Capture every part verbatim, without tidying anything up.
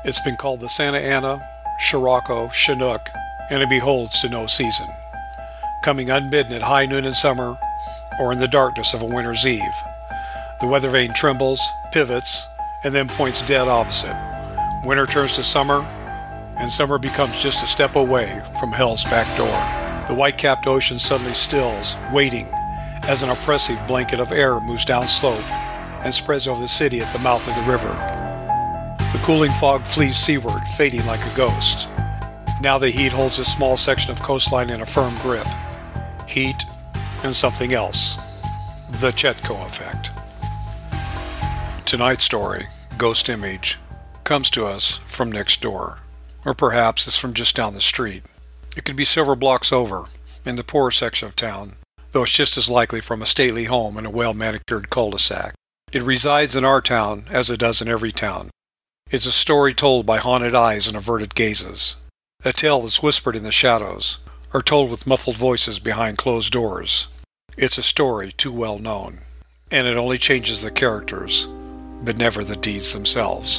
It's been called the Santa Ana, Scirocco, Chinook, and it beholds to no season, coming unbidden at high noon in summer or in the darkness of a winter's eve. The weather vane trembles, pivots, and then points dead opposite. Winter turns to summer, and summer becomes just a step away from hell's back door. The white-capped ocean suddenly stills, waiting, as an oppressive blanket of air moves down slope and spreads over the city at the mouth of the river. The cooling fog flees seaward, fading like a ghost. Now the heat holds a small section of coastline in a firm grip. Heat and something else. The Chetco effect. Tonight's story, Ghost Image, comes to us from next door. Or perhaps it's from just down the street. It could be several blocks over, in the poorer section of town, though it's just as likely from a stately home in a well-manicured cul-de-sac. It resides in our town as it does in every town. It's a story told by haunted eyes and averted gazes. A tale that's whispered in the shadows, or told with muffled voices behind closed doors. It's a story too well known, and it only changes the characters, but never the deeds themselves.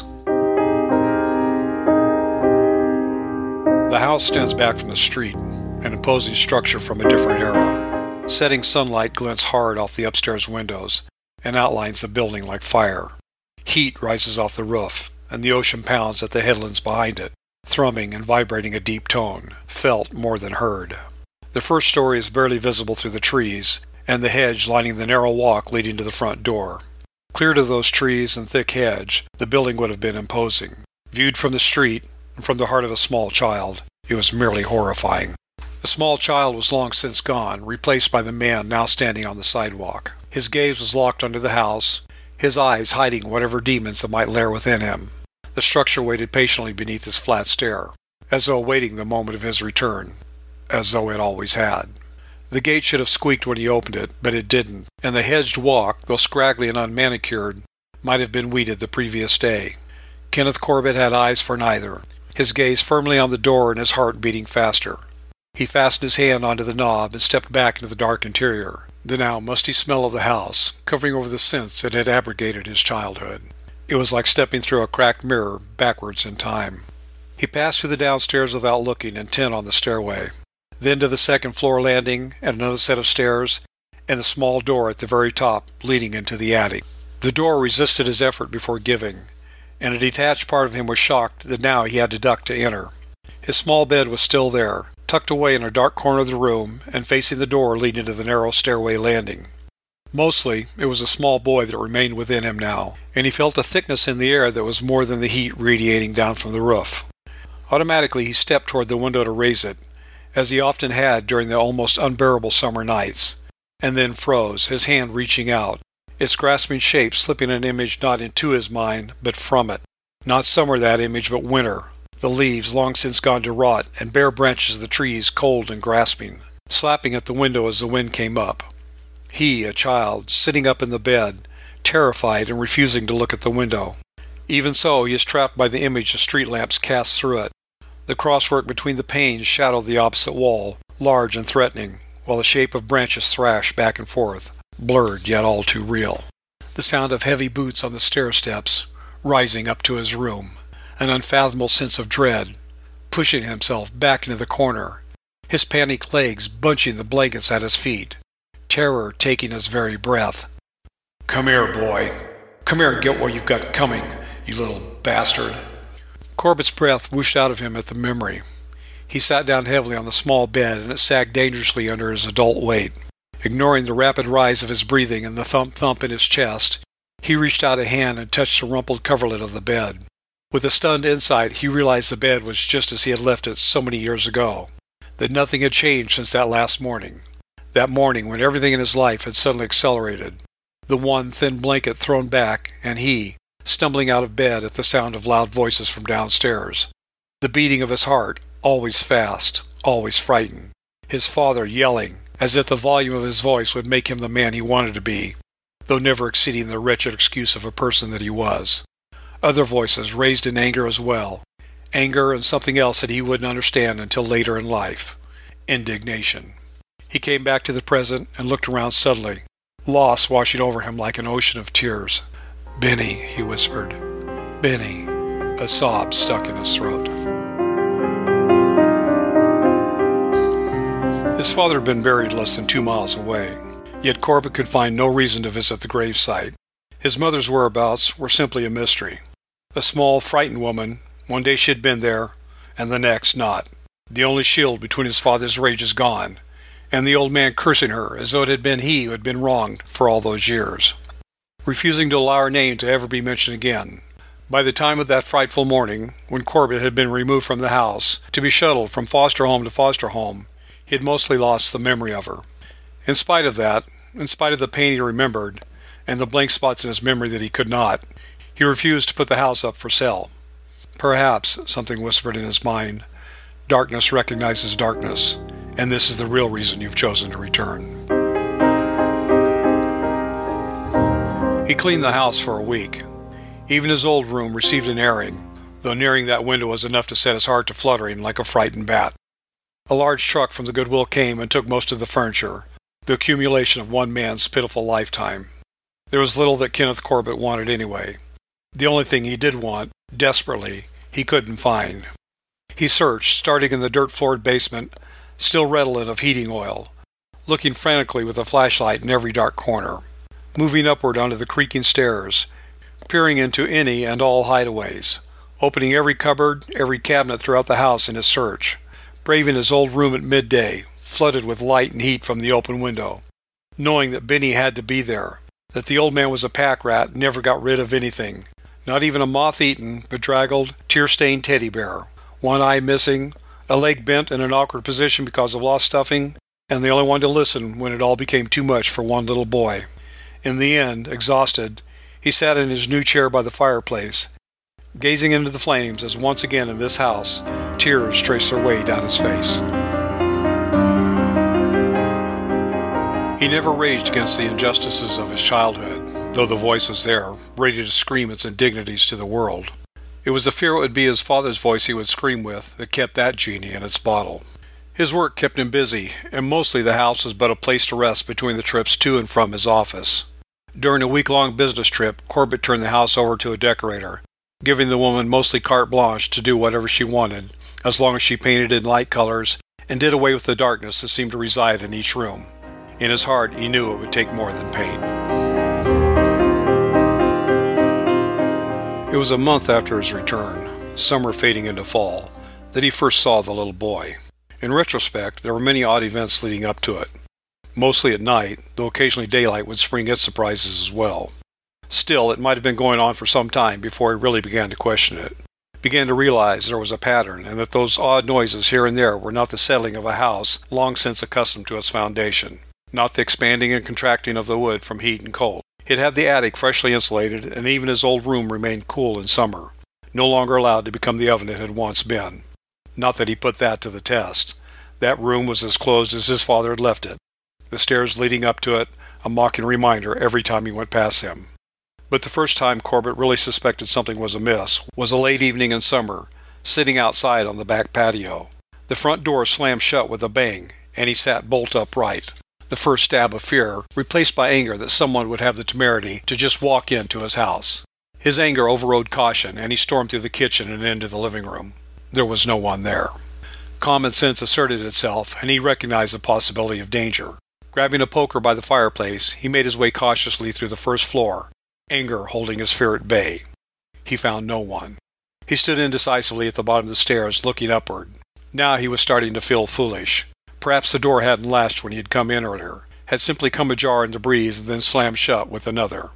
The house stands back from the street, an imposing structure from a different era. Setting sunlight glints hard off the upstairs windows and outlines the building like fire. Heat rises off the roof, and the ocean pounds at the headlands behind it, thrumming and vibrating a deep tone, felt more than heard. The first story is barely visible through the trees, and the hedge lining the narrow walk leading to the front door. Clear to those trees and thick hedge, the building would have been imposing. Viewed from the street, and from the heart of a small child, it was merely horrifying. The small child was long since gone, replaced by the man now standing on the sidewalk. His gaze was locked onto the house, his eyes hiding whatever demons that might lair within him. The structure waited patiently beneath his flat stare, as though awaiting the moment of his return, as though it always had. The gate should have squeaked when he opened it, but it didn't, and the hedged walk, though scraggly and unmanicured, might have been weeded the previous day. Kenneth Corbett had eyes for neither, his gaze firmly on the door and his heart beating faster. He fastened his hand onto the knob and stepped back into the dark interior, the now musty smell of the house covering over the sense that had abrogated his childhood. It was like stepping through a cracked mirror backwards in time. He passed through the downstairs without looking, intent on the stairway, then to the second floor landing and another set of stairs, and the small door at the very top leading into the attic. The door resisted his effort before giving, and a detached part of him was shocked that now he had to duck to enter. His small bed was still there, tucked away in a dark corner of the room and facing the door leading to the narrow stairway landing. Mostly, it was a small boy that remained within him now, and he felt a thickness in the air that was more than the heat radiating down from the roof. Automatically, he stepped toward the window to raise it, as he often had during the almost unbearable summer nights, and then froze, his hand reaching out, its grasping shape slipping an image not into his mind, but from it. Not summer, that image, but winter. The leaves long since gone to rot, and bare branches of the trees cold and grasping, slapping at the window as the wind came up. He, a child, sitting up in the bed, terrified and refusing to look at the window. Even so, he is trapped by the image the street lamps cast through it. The crosswork between the panes shadowed the opposite wall, large and threatening, while the shape of branches thrashed back and forth, blurred yet all too real. The sound of heavy boots on the stair steps, rising up to his room. An unfathomable sense of dread, pushing himself back into the corner, his panicked legs bunching the blankets at his feet, terror taking his very breath. "Come here, boy. Come here and get what you've got coming, you little bastard." Corbett's breath whooshed out of him at the memory. He sat down heavily on the small bed, and it sagged dangerously under his adult weight. Ignoring the rapid rise of his breathing and the thump-thump in his chest, he reached out a hand and touched the rumpled coverlet of the bed. With a stunned insight, he realized the bed was just as he had left it so many years ago, that nothing had changed since that last morning, that morning when everything in his life had suddenly accelerated, the one thin blanket thrown back, and he, stumbling out of bed at the sound of loud voices from downstairs, the beating of his heart, always fast, always frightened, his father yelling, as if the volume of his voice would make him the man he wanted to be, though never exceeding the wretched excuse of a person that he was. Other voices raised in anger as well, anger and something else that he wouldn't understand until later in life, indignation. He came back to the present and looked around suddenly, loss washing over him like an ocean of tears. "Benny," he whispered. "Benny." A sob stuck in his throat. His father had been buried less than two miles away, yet Corbett could find no reason to visit the gravesite. His mother's whereabouts were simply a mystery. A small, frightened woman, one day she had been there, and the next not. The only shield between his father's rage is gone, and the old man cursing her as though it had been he who had been wronged for all those years, refusing to allow her name to ever be mentioned again. By the time of that frightful morning, when Corbett had been removed from the house, to be shuttled from foster home to foster home, he had mostly lost the memory of her. In spite of that, in spite of the pain he remembered, and the blank spots in his memory that he could not, he refused to put the house up for sale. Perhaps, something whispered in his mind, darkness recognizes darkness, and this is the real reason you've chosen to return. He cleaned the house for a week. Even his old room received an airing, though nearing that window was enough to set his heart to fluttering like a frightened bat. A large truck from the Goodwill came and took most of the furniture, the accumulation of one man's pitiful lifetime. There was little that Kenneth Corbett wanted anyway. The only thing he did want, desperately, he couldn't find. He searched, starting in the dirt-floored basement, still redolent of heating oil, looking frantically with a flashlight in every dark corner, moving upward onto the creaking stairs, peering into any and all hideaways, opening every cupboard, every cabinet throughout the house in his search, braving his old room at midday, flooded with light and heat from the open window, knowing that Benny had to be there, that the old man was a pack rat and never got rid of anything, not even a moth-eaten, bedraggled, tear-stained teddy bear, one eye missing, a leg bent in an awkward position because of lost stuffing, and the only one to listen when it all became too much for one little boy. In the end, exhausted, he sat in his new chair by the fireplace, gazing into the flames as once again in this house, tears traced their way down his face. He never raged against the injustices of his childhood, though the voice was there, ready to scream its indignities to the world. It was the fear it would be his father's voice he would scream with that kept that genie in its bottle. His work kept him busy, and mostly the house was but a place to rest between the trips to and from his office. During a week-long business trip, Corbett turned the house over to a decorator, giving the woman mostly carte blanche to do whatever she wanted, as long as she painted in light colors and did away with the darkness that seemed to reside in each room. In his heart, he knew it would take more than paint. It was a month after his return, summer fading into fall, that he first saw the little boy. In retrospect, there were many odd events leading up to it. Mostly at night, though occasionally daylight would spring its surprises as well. Still, it might have been going on for some time before he really began to question it, began to realize there was a pattern, and that those odd noises here and there were not the settling of a house long since accustomed to its foundation, not the expanding and contracting of the wood from heat and cold. It had the attic freshly insulated, and even his old room remained cool in summer, no longer allowed to become the oven it had once been. Not that he put that to the test. That room was as closed as his father had left it, the stairs leading up to it a mocking reminder every time he went past them. But the first time Corbett really suspected something was amiss was a late evening in summer, sitting outside on the back patio. The front door slammed shut with a bang, and he sat bolt upright, the first stab of fear replaced by anger that someone would have the temerity to just walk into his house. His anger overrode caution, and he stormed through the kitchen and into the living room. There was no one there. Common sense asserted itself, and he recognized the possibility of danger. Grabbing a poker by the fireplace, he made his way cautiously through the first floor, anger holding his fear at bay. He found no one. He stood indecisively at the bottom of the stairs, looking upward. Now he was starting to feel foolish. Perhaps the door hadn't latched when he had come in earlier, had simply come ajar in the breeze and then slammed shut with another.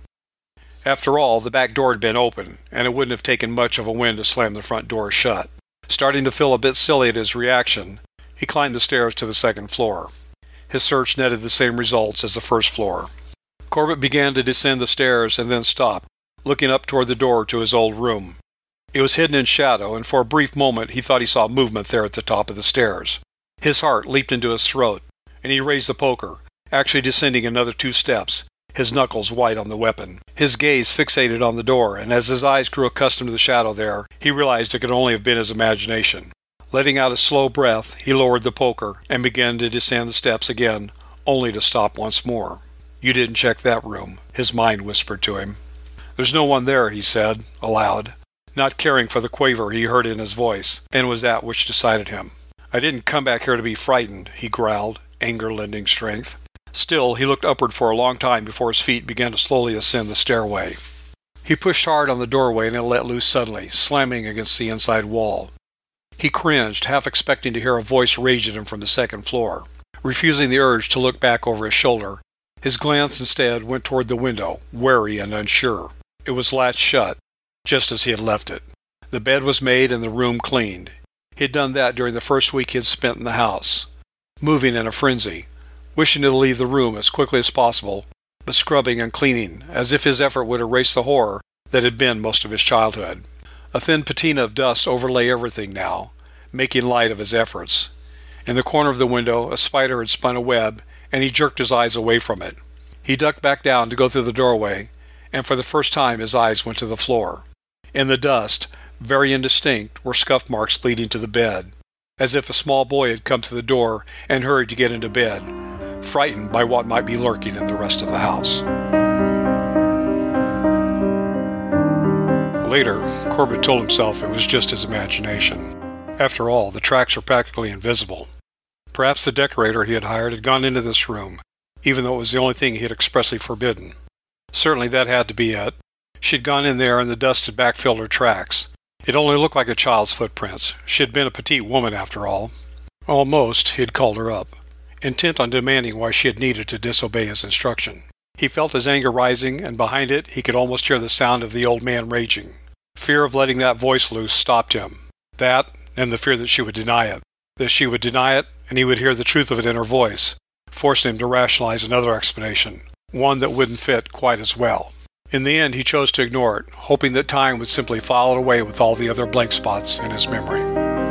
After all, the back door had been open, and it wouldn't have taken much of a wind to slam the front door shut. Starting to feel a bit silly at his reaction, he climbed the stairs to the second floor. His search netted the same results as the first floor. Corbett began to descend the stairs and then stopped, looking up toward the door to his old room. It was hidden in shadow, and for a brief moment he thought he saw movement there at the top of the stairs. His heart leaped into his throat, and he raised the poker, actually descending another two steps, his knuckles white on the weapon. His gaze fixated on the door, and as his eyes grew accustomed to the shadow there, he realized it could only have been his imagination. Letting out a slow breath, he lowered the poker and began to descend the steps again, only to stop once more. "You didn't check that room," his mind whispered to him. "There's no one there," he said, aloud. not caring for the quaver he heard in his voice, and was that which decided him. "I didn't come back here to be frightened," he growled, anger lending strength. Still, he looked upward for a long time before his feet began to slowly ascend the stairway. He pushed hard on the doorway and it let loose suddenly, slamming against the inside wall. He cringed, half expecting to hear a voice rage at him from the second floor. Refusing the urge to look back over his shoulder, his glance instead went toward the window, wary and unsure. It was latched shut, just as he had left it. The bed was made and the room cleaned. He had done that during the first week he had spent in the house. Moving in a frenzy, wishing to leave the room as quickly as possible, but scrubbing and cleaning, as if his effort would erase the horror that had been most of his childhood. A thin patina of dust overlay everything now, making light of his efforts. In the corner of the window, a spider had spun a web, and he jerked his eyes away from it. He ducked back down to go through the doorway, and for the first time his eyes went to the floor. In the dust, very indistinct, were scuff marks leading to the bed, as if a small boy had come to the door and hurried to get into bed, frightened by what might be lurking in the rest of the house. Later, Corbett told himself it was just his imagination. After all, the tracks were practically invisible. Perhaps the decorator he had hired had gone into this room, even though it was the only thing he had expressly forbidden. Certainly that had to be it. She had gone in there and the dust had backfilled her tracks. It only looked like a child's footprints. She had been a petite woman after all. Almost, he had called her up, intent on demanding why she had needed to disobey his instruction. He felt his anger rising, and behind it he could almost hear the sound of the old man raging. Fear of letting that voice loose stopped him. That, and the fear that she would deny it. That she would deny it, and he would hear the truth of it in her voice, forcing him to rationalize another explanation, one that wouldn't fit quite as well. In the end, he chose to ignore it, hoping that time would simply file it away with all the other blank spots in his memory.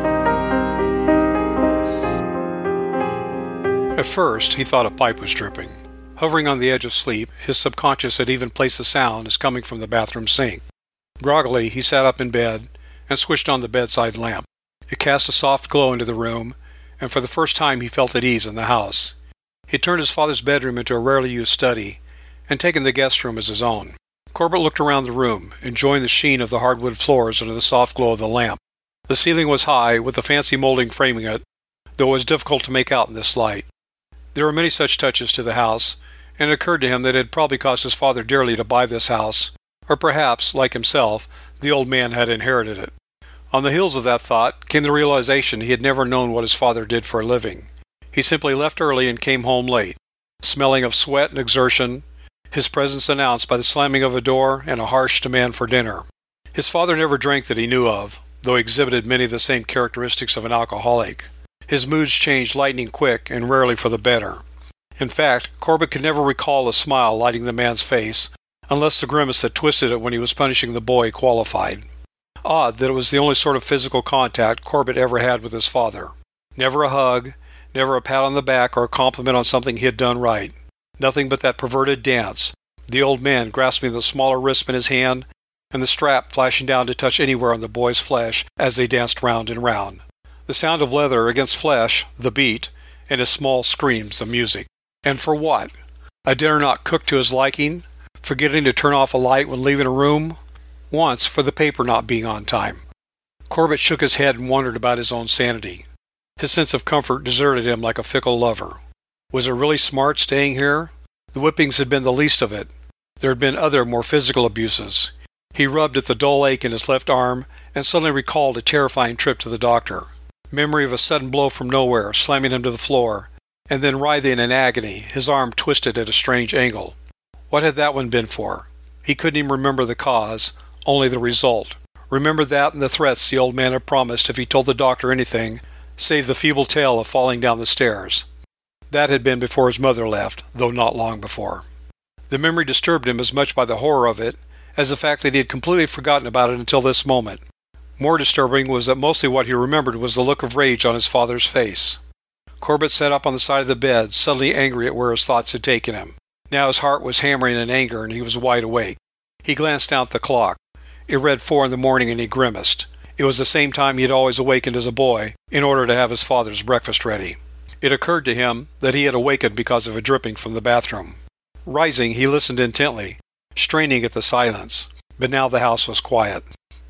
At first, he thought a pipe was dripping. Hovering on the edge of sleep, his subconscious had even placed the sound as coming from the bathroom sink. Groggily, he sat up in bed and switched on the bedside lamp. It cast a soft glow into the room, and for the first time he felt at ease in the house. He had turned his father's bedroom into a rarely used study, and taken the guest room as his own. Corbett looked around the room, enjoying the sheen of the hardwood floors under the soft glow of the lamp. The ceiling was high, with a fancy molding framing it, though it was difficult to make out in this light. There were many such touches to the house, and it occurred to him that it had probably cost his father dearly to buy this house, or perhaps, like himself, the old man had inherited it. On the heels of that thought came the realization he had never known what his father did for a living. He simply left early and came home late, smelling of sweat and exertion, his presence announced by the slamming of a door and a harsh demand for dinner. His father never drank that he knew of, though he exhibited many of the same characteristics of an alcoholic. His moods changed lightning quick and rarely for the better. In fact, Corbett could never recall a smile lighting the man's face, unless the grimace that twisted it when he was punishing the boy qualified. Odd that it was the only sort of physical contact Corbett ever had with his father. Never a hug, never a pat on the back or a compliment on something he had done right. Nothing but that perverted dance, the old man grasping the smaller wrist in his hand, and the strap flashing down to touch anywhere on the boy's flesh as they danced round and round. The sound of leather against flesh, the beat, and his small screams, the music. And for what? A dinner not cooked to his liking? Forgetting to turn off a light when leaving a room? Once for the paper not being on time. Corbett shook his head and wondered about his own sanity. His sense of comfort deserted him like a fickle lover. Was it really smart staying here? The whippings had been the least of it. There had been other, more physical abuses. He rubbed at the dull ache in his left arm and suddenly recalled a terrifying trip to the doctor. Memory of a sudden blow from nowhere, slamming him to the floor, and then writhing in agony, his arm twisted at a strange angle. What had that one been for? He couldn't even remember the cause, only the result. Remember that and the threats the old man had promised if he told the doctor anything, save the feeble tale of falling down the stairs. That had been before his mother left, though not long before. The memory disturbed him as much by the horror of it as the fact that he had completely forgotten about it until this moment. More disturbing was that mostly what he remembered was the look of rage on his father's face. Corbett sat up on the side of the bed, suddenly angry at where his thoughts had taken him. Now his heart was hammering in anger and he was wide awake. He glanced down at the clock. It read four in the morning and he grimaced. It was the same time he had always awakened as a boy, in order to have his father's breakfast ready. It occurred to him that he had awakened because of a dripping from the bathroom. Rising, he listened intently, straining at the silence. But now the house was quiet.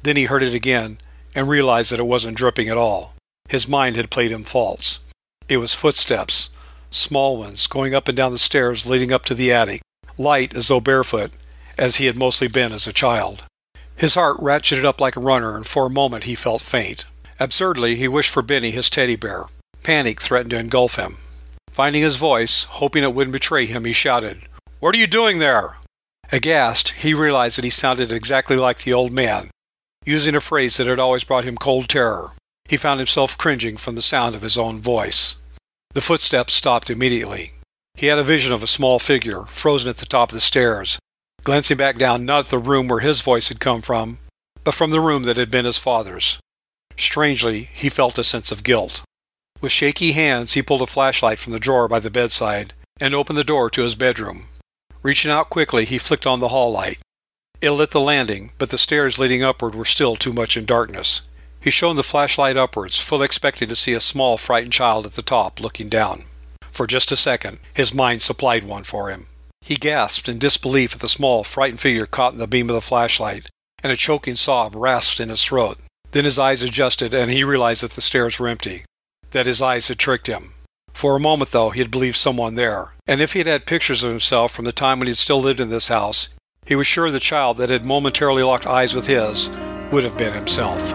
Then he heard it again and realized that it wasn't dripping at all. His mind had played him false. It was footsteps, small ones, going up and down the stairs leading up to the attic, light as though barefoot, as he had mostly been as a child. His heart ratcheted up like a runner, and for a moment he felt faint. Absurdly, he wished for Benny, his teddy bear. Panic threatened to engulf him. Finding his voice, hoping it wouldn't betray him, he shouted, "What are you doing there?" Aghast, he realized that he sounded exactly like the old man, using a phrase that had always brought him cold terror. He found himself cringing from the sound of his own voice. The footsteps stopped immediately. He had a vision of a small figure, frozen at the top of the stairs, glancing back down not at the room where his voice had come from, but from the room that had been his father's. Strangely, he felt a sense of guilt. With shaky hands, he pulled a flashlight from the drawer by the bedside and opened the door to his bedroom. Reaching out quickly, he flicked on the hall light. It lit the landing, but the stairs leading upward were still too much in darkness. He shone the flashlight upwards, fully expecting to see a small, frightened child at the top, looking down. For just a second, his mind supplied one for him. He gasped in disbelief at the small, frightened figure caught in the beam of the flashlight, and a choking sob rasped in his throat. Then his eyes adjusted, and he realized that the stairs were empty, that his eyes had tricked him. For a moment, though, he had believed someone there, and if he had had pictures of himself from the time when he had still lived in this house, he was sure the child that had momentarily locked eyes with his would have been himself.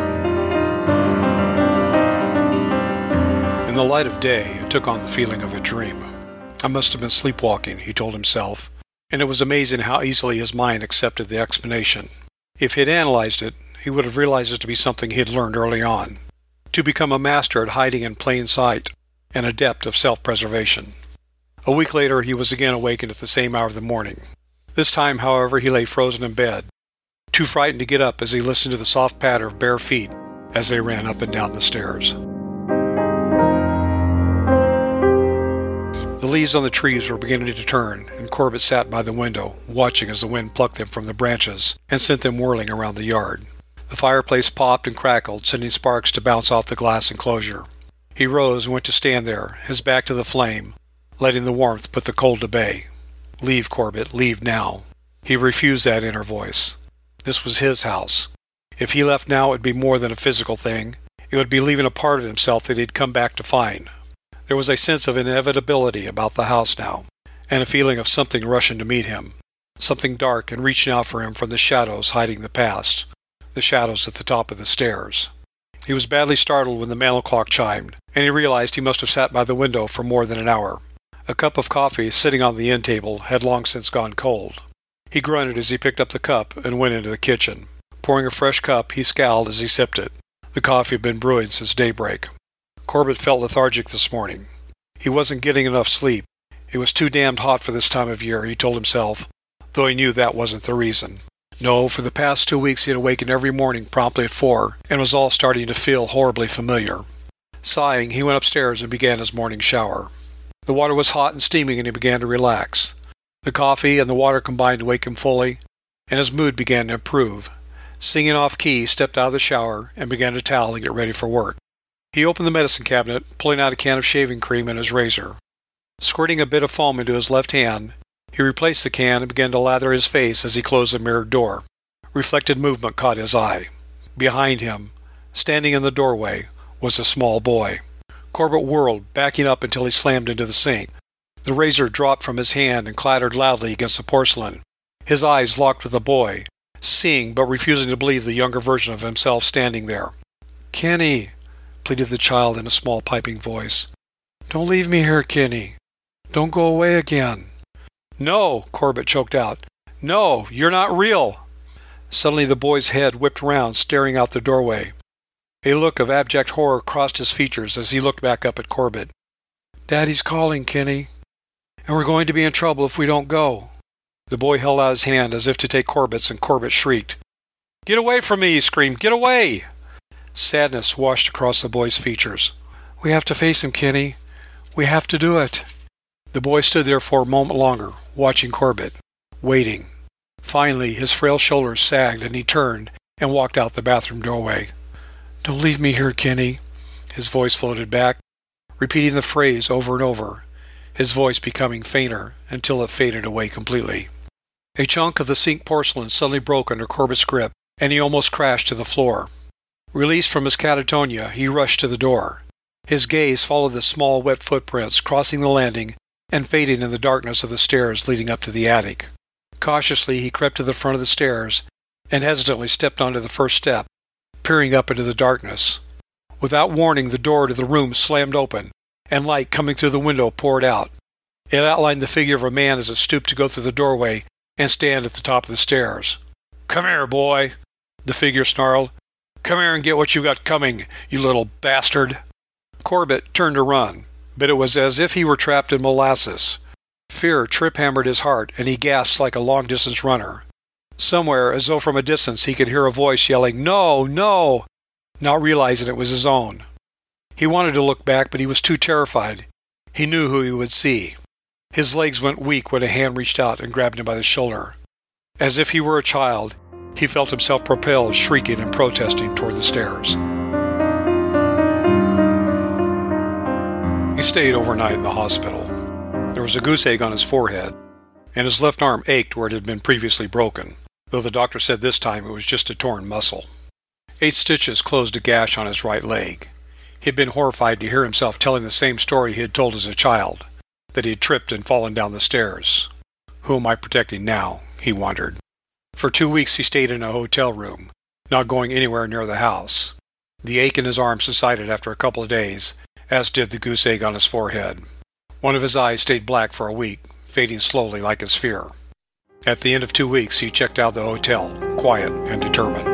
In the light of day, it took on the feeling of a dream. I must have been sleepwalking, he told himself, and it was amazing how easily his mind accepted the explanation. If he had analyzed it, he would have realized it to be something he had learned early on, to become a master at hiding in plain sight, an adept of self-preservation. A week later, he was again awakened at the same hour of the morning. This time, however, he lay frozen in bed, too frightened to get up as he listened to the soft patter of bare feet as they ran up and down the stairs. The leaves on the trees were beginning to turn, and Corbett sat by the window, watching as the wind plucked them from the branches and sent them whirling around the yard. The fireplace popped and crackled, sending sparks to bounce off the glass enclosure. He rose and went to stand there, his back to the flame, letting the warmth put the cold to bay. Leave, Corbett, leave now. He refused that inner voice. This was his house. If he left now, it would be more than a physical thing. It would be leaving a part of himself that he'd come back to find. There was a sense of inevitability about the house now, and a feeling of something rushing to meet him, something dark and reaching out for him from the shadows hiding the past, the shadows at the top of the stairs. He was badly startled when the mantel clock chimed, and he realized he must have sat by the window for more than an hour. A cup of coffee sitting on the end table had long since gone cold. He grunted as he picked up the cup and went into the kitchen. Pouring a fresh cup, he scowled as he sipped it. The coffee had been brewing since daybreak. Corbett felt lethargic this morning. He wasn't getting enough sleep. It was too damned hot for this time of year, he told himself, though he knew that wasn't the reason. No, for the past two weeks he had awakened every morning promptly at four, and was all starting to feel horribly familiar. Sighing, he went upstairs and began his morning shower. The water was hot and steaming, and he began to relax. The coffee and the water combined to wake him fully, and his mood began to improve. Singing off key, he stepped out of the shower and began to towel and get ready for work. He opened the medicine cabinet, pulling out a can of shaving cream and his razor. Squirting a bit of foam into his left hand, he replaced the can and began to lather his face as he closed the mirrored door. Reflected movement caught his eye. Behind him, standing in the doorway, was a small boy. Corbett whirled, backing up until he slammed into the sink. The razor dropped from his hand and clattered loudly against the porcelain. His eyes locked with the boy, seeing but refusing to believe the younger version of himself standing there. "Kenny," pleaded the child in a small piping voice. "Don't leave me here, Kenny. Don't go away again." "No," Corbett choked out. "No, you're not real." Suddenly the boy's head whipped round, staring out the doorway. A look of abject horror crossed his features as he looked back up at Corbett. "Daddy's calling, Kenny, and we're going to be in trouble if we don't go." The boy held out his hand as if to take Corbett's, and Corbett shrieked. "Get away from me!" he screamed. "Get away!" Sadness washed across the boy's features. "We have to face him, Kenny. We have to do it." The boy stood there for a moment longer, watching Corbett, waiting. Finally, his frail shoulders sagged, and he turned and walked out the bathroom doorway. "Don't leave me here, Kenny," his voice floated back, repeating the phrase over and over, his voice becoming fainter until it faded away completely. A chunk of the sink porcelain suddenly broke under Corbett's grip, and he almost crashed to the floor. Released from his catatonia, he rushed to the door. His gaze followed the small, wet footprints crossing the landing and fading in the darkness of the stairs leading up to the attic. Cautiously, he crept to the front of the stairs and hesitantly stepped onto the first step, peering up into the darkness. Without warning, the door to the room slammed open, and light coming through the window poured out. It outlined the figure of a man as it stooped to go through the doorway and stand at the top of the stairs. "Come here, boy," the figure snarled. "Come here and get what you got coming, you little bastard." Corbett turned to run, but it was as if he were trapped in molasses. Fear trip-hammered his heart, and he gasped like a long-distance runner. Somewhere, as though from a distance, he could hear a voice yelling, "No, no!" not realizing it was his own. He wanted to look back, but he was too terrified. He knew who he would see. His legs went weak when a hand reached out and grabbed him by the shoulder. As if he were a child, he felt himself propelled, shrieking and protesting toward the stairs. He stayed overnight in the hospital. There was a goose egg on his forehead, and his left arm ached where it had been previously broken, though the doctor said this time it was just a torn muscle. Eight stitches closed a gash on his right leg. He had been horrified to hear himself telling the same story he had told as a child, that he had tripped and fallen down the stairs. Who am I protecting now? He wondered. For two weeks he stayed in a hotel room, not going anywhere near the house. The ache in his arm subsided after a couple of days, as did the goose egg on his forehead. One of his eyes stayed black for a week, fading slowly like his fear. At the end of two weeks he checked out of the hotel, quiet and determined.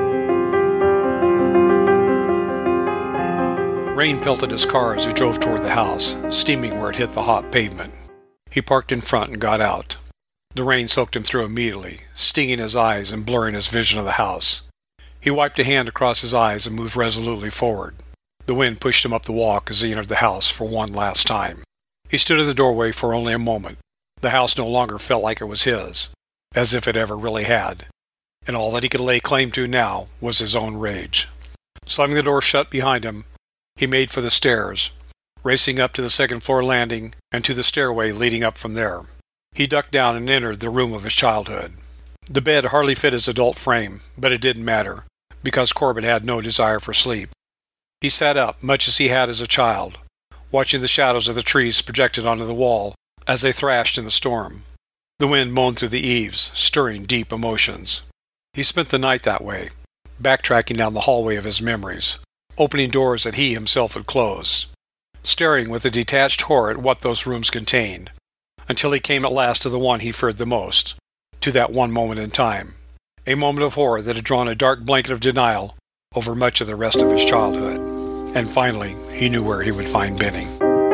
Rain pelted his car as he drove toward the house, steaming where it hit the hot pavement. He parked in front and got out. The rain soaked him through immediately, stinging his eyes and blurring his vision of the house. He wiped a hand across his eyes and moved resolutely forward. The wind pushed him up the walk as he entered the house for one last time. He stood in the doorway for only a moment. The house no longer felt like it was his, as if it ever really had, and all that he could lay claim to now was his own rage. Slamming the door shut behind him, he made for the stairs, racing up to the second-floor landing and to the stairway leading up from there. He ducked down and entered the room of his childhood. The bed hardly fit his adult frame, but it didn't matter, because Corbett had no desire for sleep. He sat up, much as he had as a child, watching the shadows of the trees projected onto the wall as they thrashed in the storm. The wind moaned through the eaves, stirring deep emotions. He spent the night that way, backtracking down the hallway of his memories, opening doors that he himself had closed, staring with a detached horror at what those rooms contained, until he came at last to the one he feared the most, to that one moment in time, a moment of horror that had drawn a dark blanket of denial over much of the rest of his childhood. And finally, he knew where he would find Benny.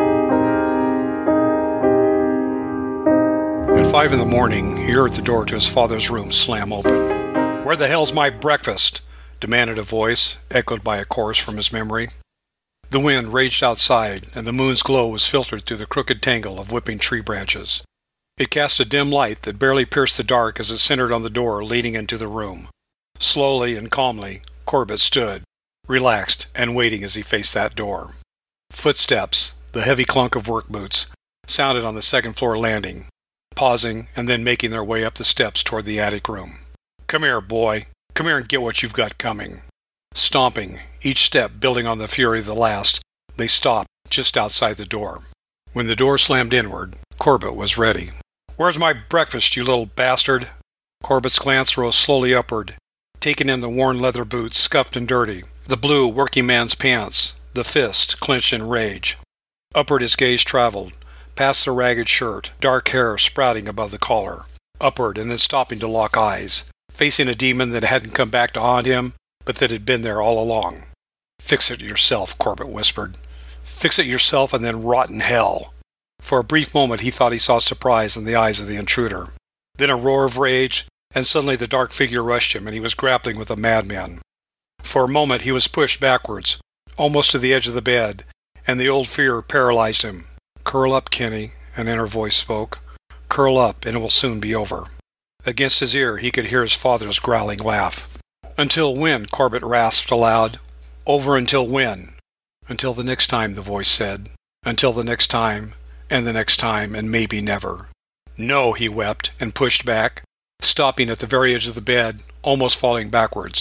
At five in the morning, he heard the door to his father's room slam open. "Where the hell's my breakfast?" demanded a voice, echoed by a chorus from his memory. The wind raged outside, and the moon's glow was filtered through the crooked tangle of whipping tree branches. It cast a dim light that barely pierced the dark as it centered on the door leading into the room. Slowly and calmly, Corbett stood, relaxed and waiting as he faced that door. Footsteps, the heavy clunk of work boots, sounded on the second-floor landing, pausing and then making their way up the steps toward the attic room. "Come here, boy. Come here and get what you've got coming." Stomping, each step building on the fury of the last, they stopped just outside the door. When the door slammed inward, Corbett was ready. "Where's my breakfast, you little bastard?" Corbett's glance rose slowly upward, taking in the worn leather boots, scuffed and dirty, the blue working man's pants, the fist clenched in rage. Upward his gaze traveled, past the ragged shirt, dark hair sprouting above the collar. Upward and then stopping to lock eyes, facing a demon that hadn't come back to haunt him, but that had been there all along. "Fix it yourself," Corbett whispered. "Fix it yourself and then rot in hell." For a brief moment he thought he saw surprise in the eyes of the intruder. Then a roar of rage, and suddenly the dark figure rushed him, and he was grappling with a madman. For a moment he was pushed backwards, almost to the edge of the bed, and the old fear paralyzed him. "Curl up, Kenny," an inner voice spoke. "Curl up, and it will soon be over." Against his ear he could hear his father's growling laugh. "Until when?" Corbett rasped aloud. "Over until when?" "Until the next time," the voice said. "Until the next time, and the next time, and maybe never." "No," he wept, and pushed back, stopping at the very edge of the bed, almost falling backwards,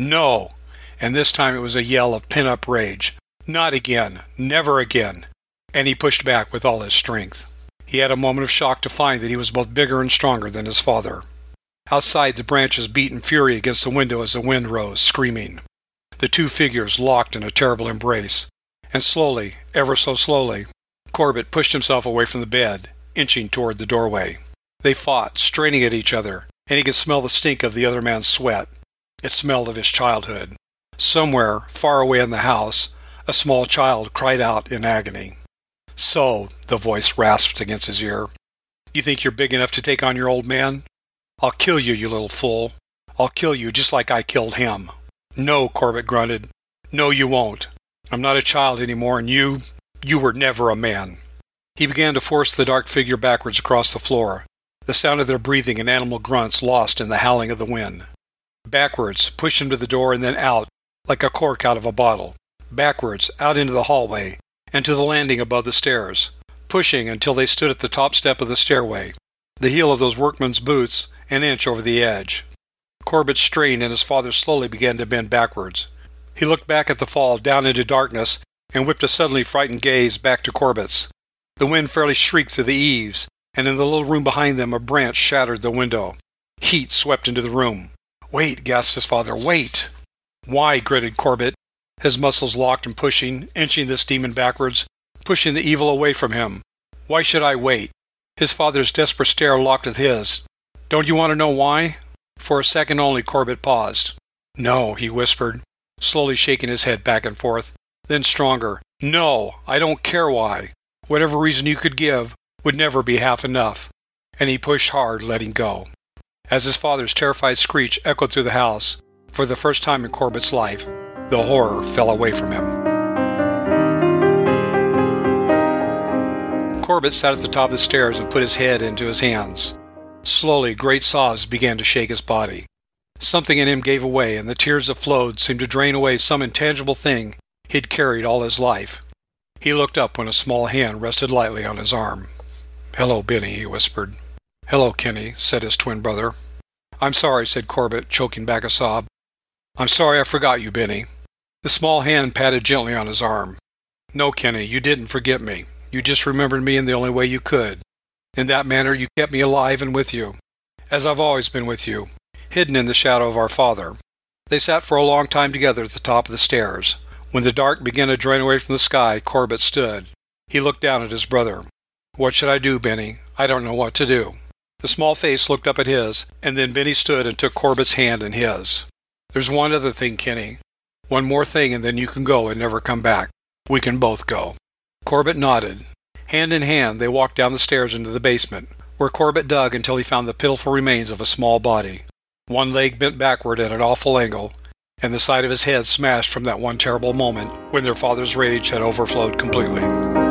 No! And this time it was a yell of pent-up rage. Not again! Never again! And he pushed back with all his strength. He had a moment of shock to find that he was both bigger and stronger than his father. Outside, the branches beat in fury against the window as the wind rose, screaming. The two figures locked in a terrible embrace, and slowly, ever so slowly, Corbett pushed himself away from the bed, inching toward the doorway. They fought, straining at each other, and he could smell the stink of the other man's sweat. It smelled of his childhood. Somewhere, far away in the house, a small child cried out in agony. "So," the voice rasped against his ear, "you think you're big enough to take on your old man? I'll kill you, you little fool. I'll kill you just like I killed him." "No," Corbett grunted. "No, you won't. I'm not a child anymore, and you, you were never a man." He began to force the dark figure backwards across the floor, the sound of their breathing and animal grunts lost in the howling of the wind. Backwards, pushed him to the door and then out, like a cork out of a bottle. Backwards, out into the hallway, and to the landing above the stairs, pushing until they stood at the top step of the stairway, the heel of those workmen's boots an inch over the edge. Corbett strained and his father slowly began to bend backwards. He looked back at the fall, down into darkness, and whipped a suddenly frightened gaze back to Corbett's. The wind fairly shrieked through the eaves, and in the little room behind them a branch shattered the window. Heat swept into the room. "Wait," gasped his father, "wait!" "Why?" gritted Corbett, his muscles locked and pushing, inching this demon backwards, pushing the evil away from him. "Why should I wait?" His father's desperate stare locked with his. "Don't you want to know why?" For a second only Corbett paused. "No," he whispered, slowly shaking his head back and forth, then stronger. "No, I don't care why. Whatever reason you could give would never be half enough." And he pushed hard, letting go. As his father's terrified screech echoed through the house, for the first time in Corbett's life, the horror fell away from him. Corbett sat at the top of the stairs and put his head into his hands. Slowly, great sobs began to shake his body. Something in him gave away, and the tears that flowed seemed to drain away some intangible thing he'd carried all his life. He looked up when a small hand rested lightly on his arm. "Hello, Benny," he whispered. "Hello, Kenny," said his twin brother. "I'm sorry," said Corbett, choking back a sob. "I'm sorry I forgot you, Benny." The small hand patted gently on his arm. "No, Kenny, you didn't forget me. You just remembered me in the only way you could. In that manner you kept me alive and with you, as I've always been with you, hidden in the shadow of our father." They sat for a long time together at the top of the stairs. When the dark began to drain away from the sky, Corbett stood. He looked down at his brother. "What should I do, Benny? I don't know what to do." The small face looked up at his, and then Benny stood and took Corbett's hand in his. "There's one other thing, Kenny. One more thing, and then you can go and never come back. We can both go." Corbett nodded. Hand in hand, they walked down the stairs into the basement, where Corbett dug until he found the pitiful remains of a small body. One leg bent backward at an awful angle, and the side of his head smashed from that one terrible moment when their father's rage had overflowed completely.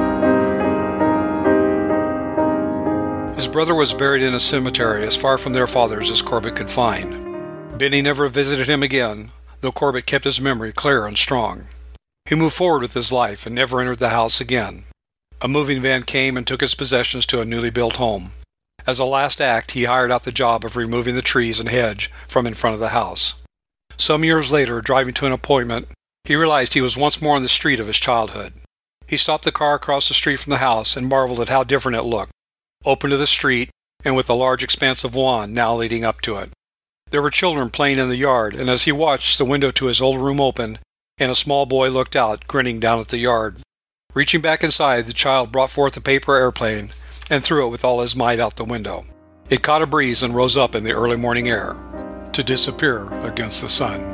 His brother was buried in a cemetery as far from their fathers as Corbett could find. Benny never visited him again, though Corbett kept his memory clear and strong. He moved forward with his life and never entered the house again. A moving van came and took his possessions to a newly built home. As a last act, he hired out the job of removing the trees and hedge from in front of the house. Some years later, driving to an appointment, he realized he was once more on the street of his childhood. He stopped the car across the street from the house and marveled at how different it looked, open to the street and with a large expanse of lawn now leading up to it. There were children playing in the yard, and as he watched, the window to his old room opened, and a small boy looked out, grinning down at the yard. Reaching back inside, the child brought forth a paper airplane and threw it with all his might out the window. It caught a breeze and rose up in the early morning air, to disappear against the sun.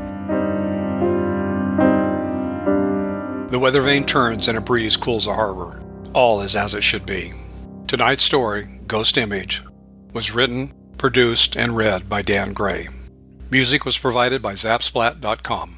The weather vane turns and a breeze cools the harbor. All is as it should be. Tonight's story, Ghost Image, was written, produced, and read by Dan Gray. Music was provided by Zapsplat dot com.